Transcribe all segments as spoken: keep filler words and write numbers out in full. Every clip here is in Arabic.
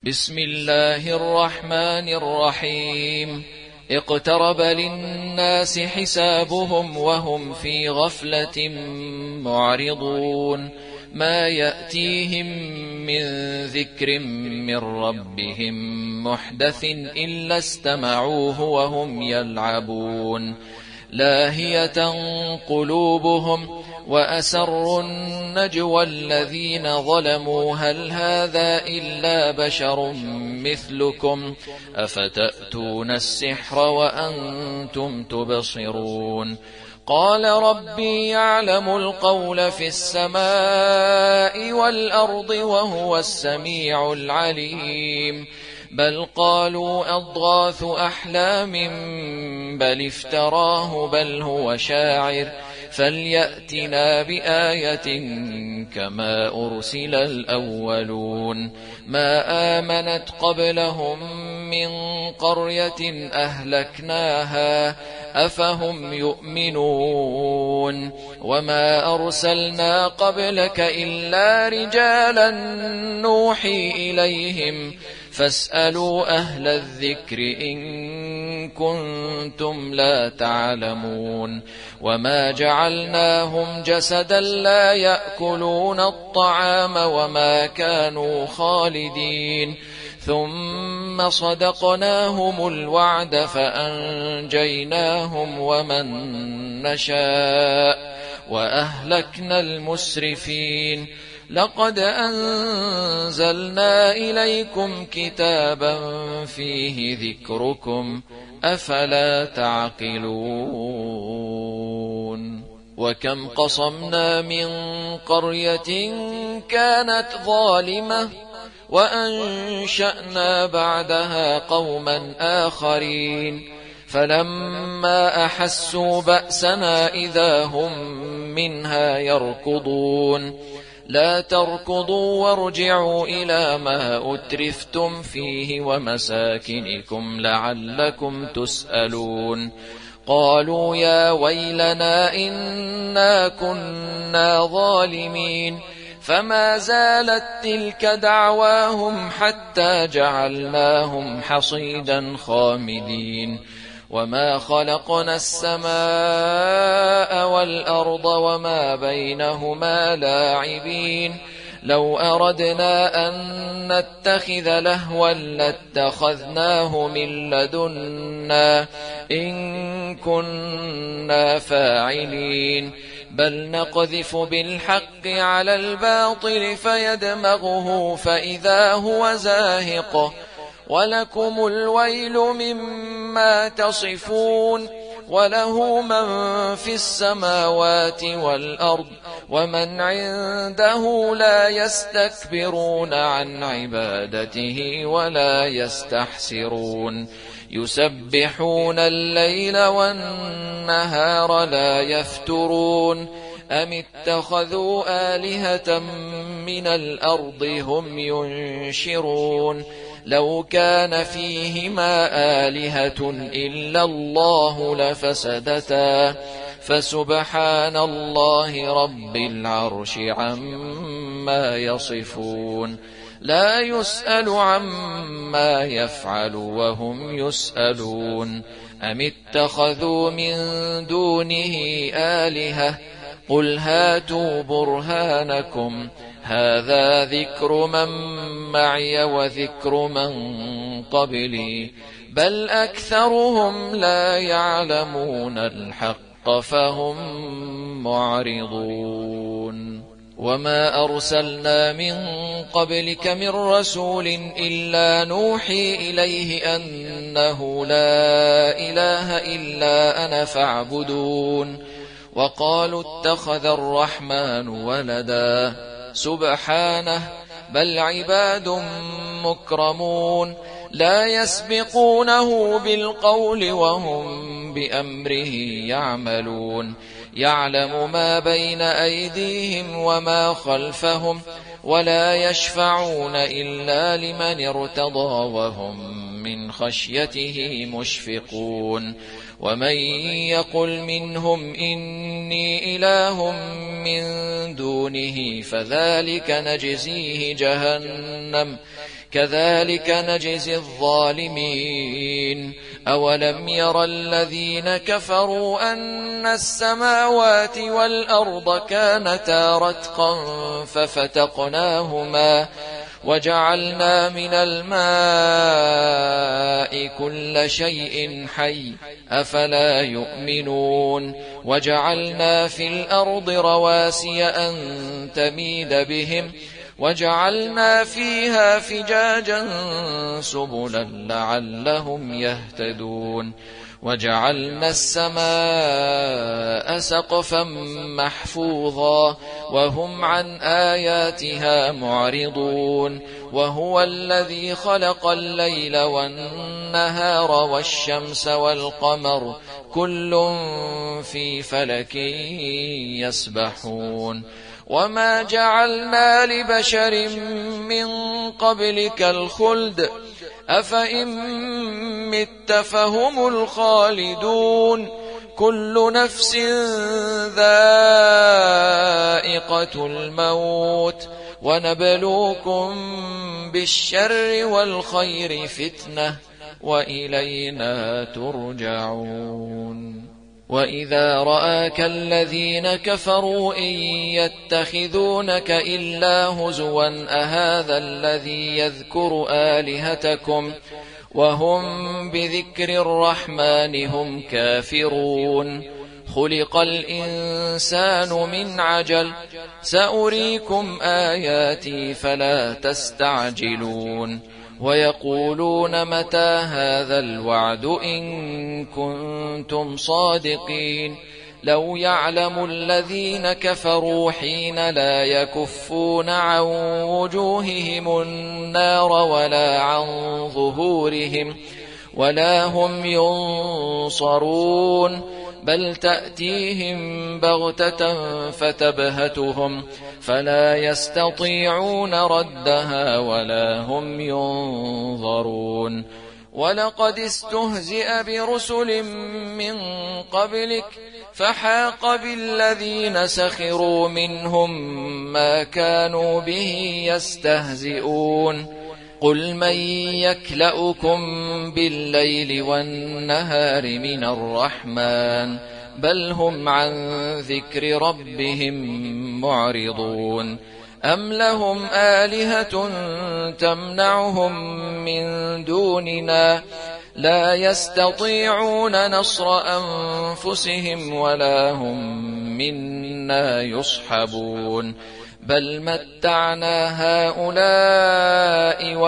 بسم الله الرحمن الرحيم. اقترب للناس حسابهم وهم في غفلة معرضون. ما يأتيهم من ذكر من ربهم محدث إلا استمعوه وهم يلعبون. لاهية قلوبهم وأسروا النجوى الذين ظلموا هل هذا إلا بشر مثلكم أفتأتون السحر وأنتم تبصرون. قال ربي يعلم القول في السماء والأرض وهو السميع العليم. بل قالوا أضغاث أحلام بل افتراه بل هو شاعر فليأتنا بآية كما أرسل الأولون. ما آمنت قبلهم من قرية أهلكناها أفهم يؤمنون. وما أرسلنا قبلك إلا رجالا نوحي إليهم فاسألوا أهل الذكر إن كنتم لا تعلمون. وما جعلناهم جسدا لا يأكلون الطعام وما كانوا خالدين ثم صدقناهم الوعد فأنجيناهم ومن نشاء وأهلكنا المسرفين. لقد أنزلنا إليكم كتابا فيه ذكركم أفلا تعقلون. وكم قصمنا من قرية كانت ظالمة وأنشأنا بعدها قوما آخرين فلما أحسوا بأسنا إذا هم منها يركضون. لا تركضوا وارجعوا إلى ما أترفتم فيه ومساكنكم لعلكم تسألون. قالوا يا ويلنا إنا كنا ظالمين فما زالت تلك دعواهم حتى جعلناهم حصيدا خامدين. وما خلقنا السماء والأرض وما بينهما لاعبين. لو أردنا أن نتخذ لهوا لاتخذناه من لدنا إن كنا فاعلين. بل نقذف بالحق على الباطل فيدمغه فإذا هو زاهق ولكم الويل مما تصفون. وله من في السماوات والأرض ومن عنده لا يستكبرون عن عبادته ولا يستحسرون. يسبحون الليل والنهار لا يفترون. أم اتخذوا آلهة من الأرض هم ينشرون. لو كان فيهما آلهة إلا الله لفسدتا فسبحان الله رب العرش عما يصفون. لا يسأل عما يفعل وهم يسألون. أم اتخذوا من دونه آلهة قل هاتوا برهانكم هذا ذكر من معي وذكر من قبلي بل أكثرهم لا يعلمون الحق فهم معرضون. وما أرسلنا من قبلك من رسول إلا نوحي إليه أنه لا إله إلا أنا فاعبدون. وقالوا اتخذ الرحمن ولدا سبحانه بل عباد مكرمون لا يسبقونه بالقول وهم بأمره يعملون. يعلم ما بين أيديهم وما خلفهم ولا يشفعون إلا لمن ارتضى وهم من خشيته مشفقون. ومن يقل منهم إني إله من دونه فذلك نجزيه جهنم كذلك نجزي الظالمين. أولم ير الذين كفروا أن السماوات والأرض كانتا رتقا ففتقناهما وجعلنا من الماء كل شيء حي أفلا يؤمنون. وجعلنا في الأرض رواسي أن تميد بهم وجعلنا فيها فجاجا سبلا لعلهم يهتدون. وجعلنا السماء سقفا محفوظا وهم عن آياتها معرضون. وهو الذي خلق الليل والنهار والشمس والقمر كل في فلك يسبحون. وما جعلنا لبشر من قبلك الخلد أفإن مت فهم الخالدون. كل نفس ذائقة الموت ونبلوكم بالشر والخير فتنة وإلينا ترجعون. وإذا رآك الذين كفروا إن يتخذونك إلا هزوا أهذا الذي يذكر آلهتكم وهم بذكر الرحمن هم كافرون. خلق الإنسان من عجل سأريكم آياتي فلا تستعجلون. ويقولون متى هذا الوعد إن كنتم صادقين. لو يعلم الذين كفروا حين لا يكفون عن وجوههم النار ولا عن ظهورهم ولا هم ينصرون بل تأتيهم بغتة فتبهتهم فلا يستطيعون ردها ولا هم ينظرون. ولقد استهزئ برسل من قبلك فحاق بالذين سخروا منهم ما كانوا به يستهزئون. قل من يكلؤكم بالليل والنهار من الرحمن بل هم عن ذكر ربهم معرضون. أم لهم آلهة تمنعهم من دوننا لا يستطيعون نصر أنفسهم ولا هم منا يصحبون. بل متعنا هؤلاء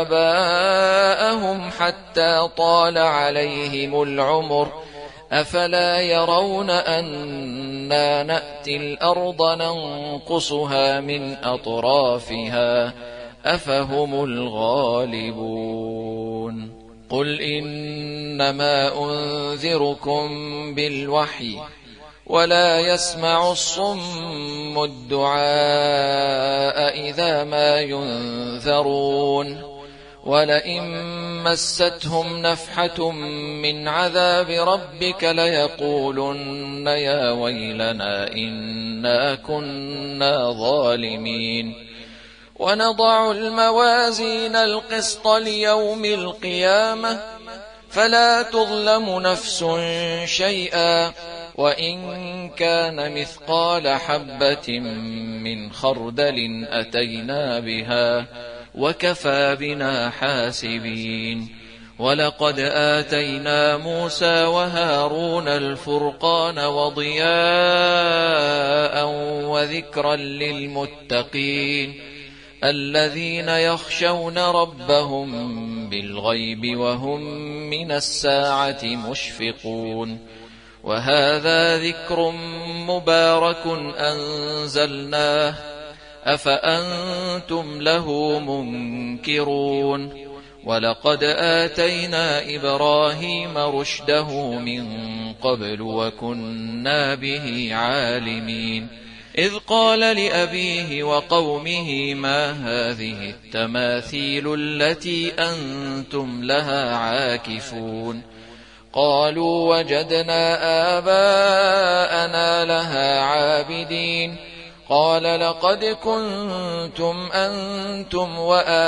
وآباءهم حتى طال عليهم العمر أفلا يرون أنا نأتي الأرض ننقصها من أطرافها أفهم الغالبون. قل إنما أنذركم بالوحي ولا يسمع الصم الدعاء إذا ما ينذرون. ولئن مستهم نفحة من عذاب ربك ليقولن يا ويلنا إنا كنا ظالمين. ونضع الموازين القسط ليوم القيامة فلا تظلم نفس شيئا وإن كان مثقال حبة من خردل أتينا بها وكفى بنا حاسبين. ولقد آتينا موسى وهارون الفرقان وضياء وذكرا للمتقين الذين يخشون ربهم بالغيب وهم من الساعة مشفقون. وهذا ذكر مبارك أنزلناه أفأنتم له منكرون. ولقد آتينا إبراهيم رشده من قبل وكنا به عالمين. إذ قال لأبيه وقومه ما هذه التماثيل التي أنتم لها عاكفون. قالوا وجدنا آباءنا لها عابدين قال لقد كنتم أنتم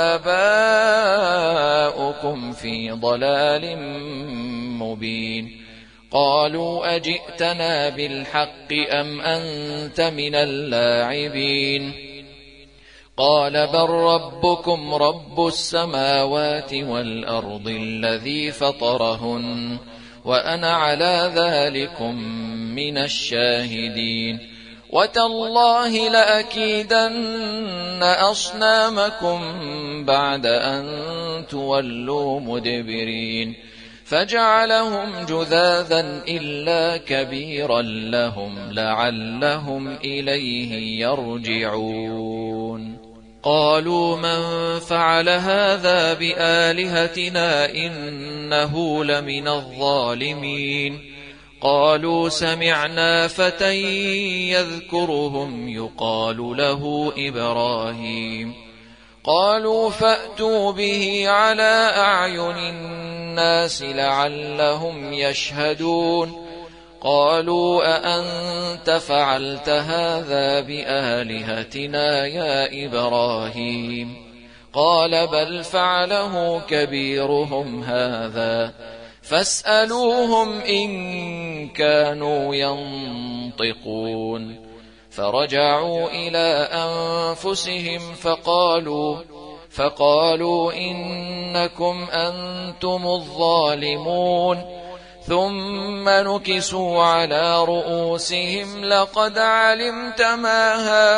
وآباؤكم في ضلال مبين قالوا أجئتنا بالحق أم أنت من اللاعبين قال بل ربكم رب السماوات والأرض الذي فطرهن وأنا على ذلكم من الشاهدين وتالله لأكيدن أصنامكم بعد أن تولوا مدبرين فجعلهم جذاذا إلا كبيرا لهم لعلهم إليه يرجعون قالوا من فعل هذا بآلهتنا إنه لمن الظالمين قالوا سمعنا فتى يذكرهم يقال له إبراهيم قالوا فأتوا به على أعين الناس لعلهم يشهدون قالوا أأنت فعلت هذا بآلهتنا يا إبراهيم قال بل فعله كبيرهم هذا فاسألوهم إن كانوا ينطقون فرجعوا إلى أنفسهم فقالوا فقالوا إنكم أنتم الظالمون ثم نكسوا على رؤوسهم لقد علمت ما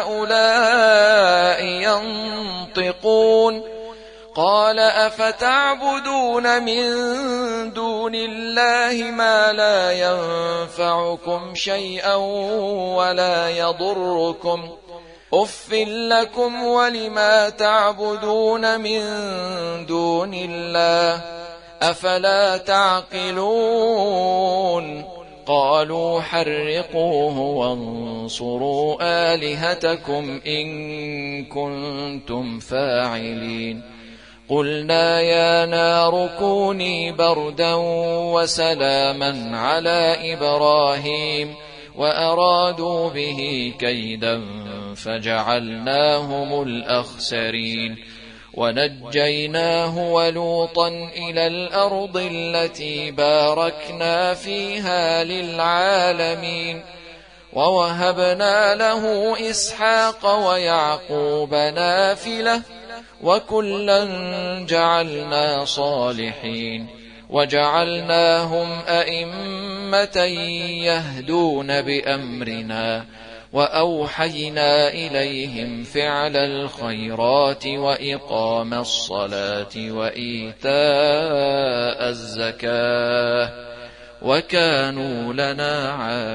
هؤلاء ينطقون قال أفتعبدون من دون الله ما لا ينفعكم شيئا ولا يضركم أف لكم ولما تعبدون من دون الله أفلا تعقلون قالوا حرقوه وانصروا آلهتكم إن كنتم فاعلين قلنا يا نار كوني بردا وسلاما على إبراهيم وأرادوا به كيدا فجعلناهم الأخسرين ونجيناه ولوطا إلى الأرض التي باركنا فيها للعالمين ووهبنا له إسحاق ويعقوب نافلة وكلا جعلنا صالحين وجعلناهم أئمة يهدون بأمرنا وأوحينا إليهم فعل الخيرات وإقام الصلاة وإيتاء الزكاة وكانوا لنا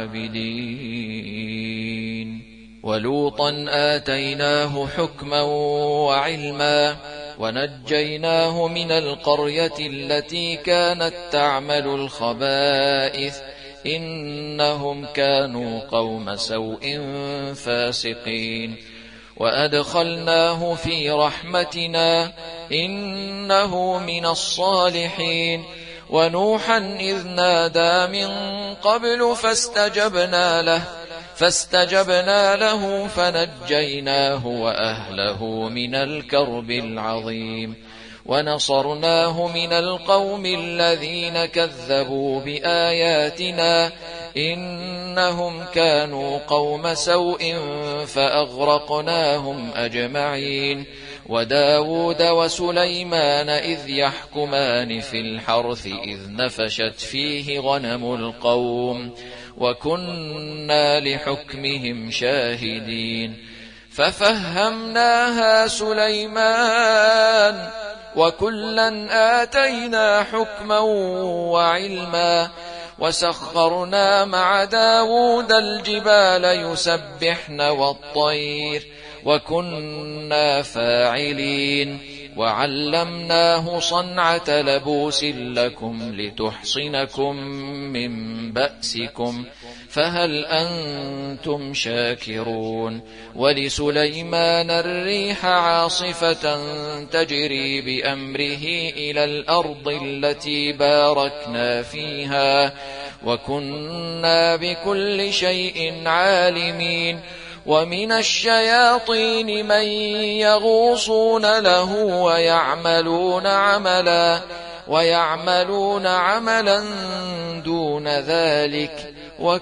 عابدين ولوطا آتيناه حكما وعلما ونجيناه من القرية التي كانت تعمل الخبائث إنهم كانوا قوم سوء فاسقين وأدخلناه في رحمتنا إنه من الصالحين ونوحا إذ نادى من قبل فاستجبنا له فاستجبنا له فنجيناه وأهله من الكرب العظيم ونصرناه من القوم الذين كذبوا بآياتنا إنهم كانوا قوم سوء فأغرقناهم أجمعين وداود وسليمان إذ يحكمان في الحرث إذ نفشت فيه غنم القوم وكنا لحكمهم شاهدين ففهمناها سليمان وكلا آتينا حكما وعلما وسخرنا مع داود الجبال يسبحن والطير وكنا فاعلين وعلمناه صنعة لبوس لكم لتحصنكم من بأسكم فهل أنتم شاكرون ولسليمان الريح عاصفة تجري بأمره إلى الأرض التي باركنا فيها وكنا بكل شيء عالمين ومن الشياطين من يغوصون له ويعملون عملا ويعملون عملا دون ذلك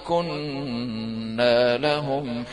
وكنا لهم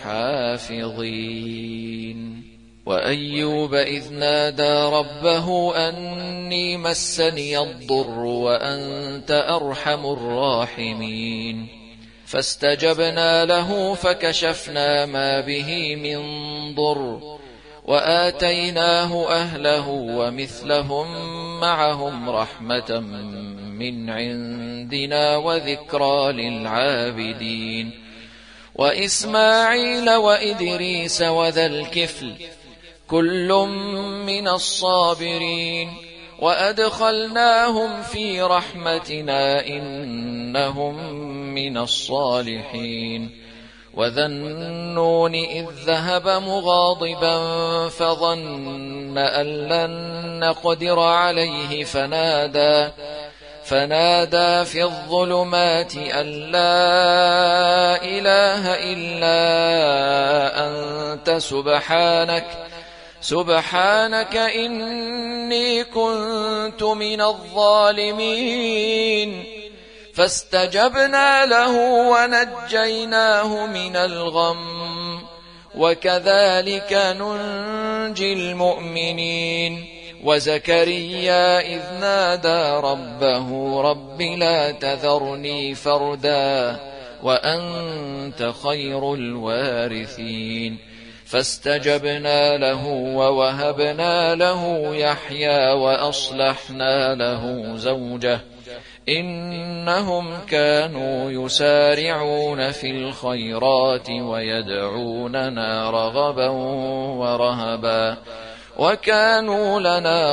حافظين. وأيوب إذ نادى ربه أني مسني الضر وأنت أرحم الراحمين فاستجبنا له فكشفنا ما به من ضر وآتيناه أهله ومثلهم معهم رحمة من عندنا وذكرى للعابدين. وإسماعيل وإدريس وذا الكفل كل من الصابرين وأدخلناهم في رحمتنا إنهم من الصالحين. وذا النون إذ ذهب مغاضبا فظن أن لن نقدر عليه فنادى فنادى في الظلمات أن لا إله إلا أنت سبحانك سبحانك إني كنت من الظالمين. فاستجبنا له ونجيناه من الغم وكذلك ننجي المؤمنين. وزكريا إذ نادى ربه رب لا تذرني فردا وأنت خير الوارثين فاستجبنا له ووهبنا له يحيى وأصلحنا له زوجه إنهم كانوا يسارعون في الخيرات ويدعوننا رغبا ورهبا وكانوا لنا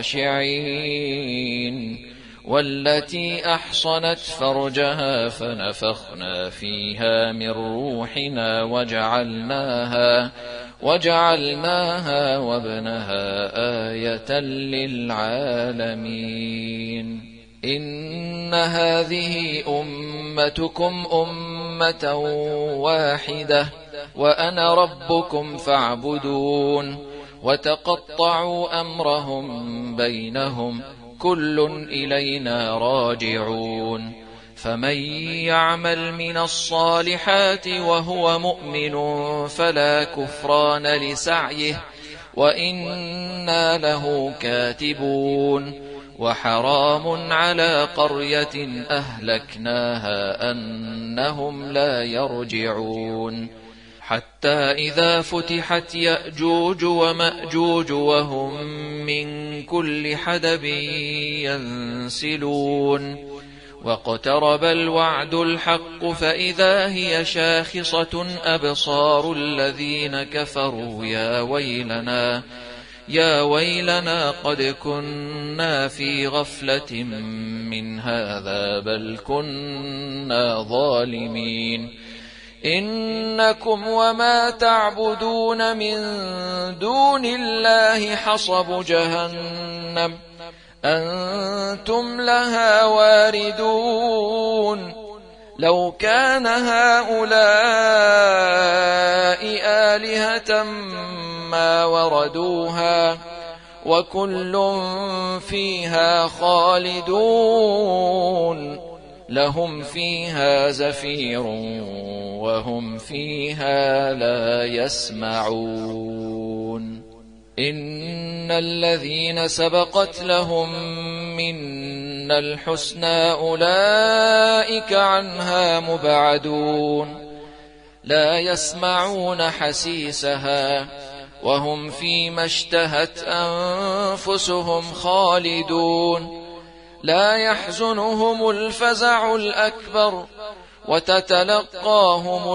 خاشعين. والتي أحصنت فرجها فنفخنا فيها من روحنا وجعلناها وجعلناها وابنها آية للعالمين. إن هذه أمتكم أمة واحدة وأنا ربكم فاعبدون. وتقطعوا أمرهم بينهم كل إلينا راجعون. فمن يعمل من الصالحات وهو مؤمن فلا كفران لسعيه وإنا له كاتبون. وحرام على قرية أهلكناها أنهم لا يرجعون حتى إذا فتحت يأجوج ومأجوج وهم من كل حدب ينسلون. واقترب الوعد الحق فإذا هي شاخصة أبصار الذين كفروا يا ويلنا يا ويلنا قد كنا في غفلة من هذا بل كنا ظالمين. إنكم وما تعبدون من دون الله حصب جهنم أنتم لها واردون. لو كان هؤلاء آلهة ما وردوها وكل فيها خالدون لهم فيها زفير وهم فيها لا يسمعون. إن الذين سبقت لهم منا الحسنى أولئك عنها مبعدون لا يسمعون حسيسها وهم فيما اشتهت أنفسهم خالدون. لا يحزنهم الفزع الأكبر وتتلقاهم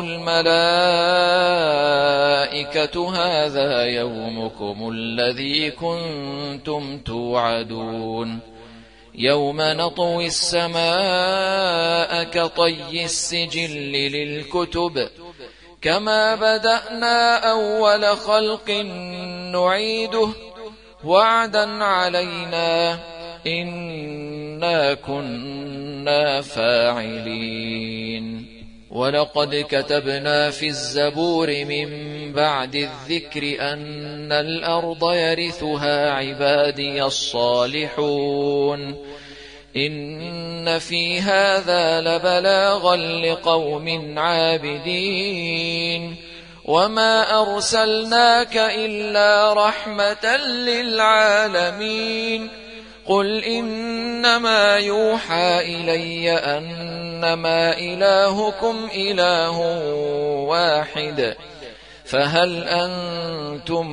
الملائكة هذا يومكم الذي كنتم توعدون. يوم نطوي السماء كطي السجل للكتب كما بدأنا أول خلق نعيده وعدا علينا إنا كنا فاعلين. ولقد كتبنا في الزبور من بعد الذكر أن الأرض يرثها عبادي الصالحون إن في هذا لبلاغا لقوم عابدين وما أرسلناك إلا رحمة للعالمين قل إنما يوحى إلي أنما إلهكم إله واحد فهل أنتم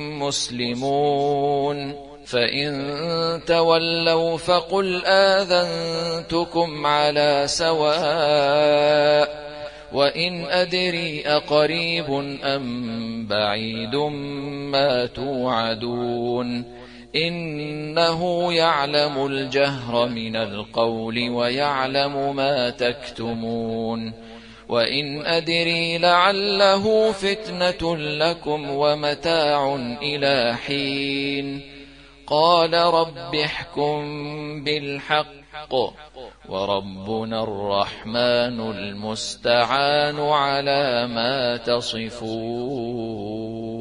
مسلمون فإن تولوا فقل آذنتكم على سواء وإن أدري أقريب أم بعيد ما توعدون إنه يعلم الجهر من القول ويعلم ما تكتمون وإن أدري لعله فتنة لكم ومتاع إلى حين قال رب احكم بالحق وربنا الرحمن المستعان على ما تصفون.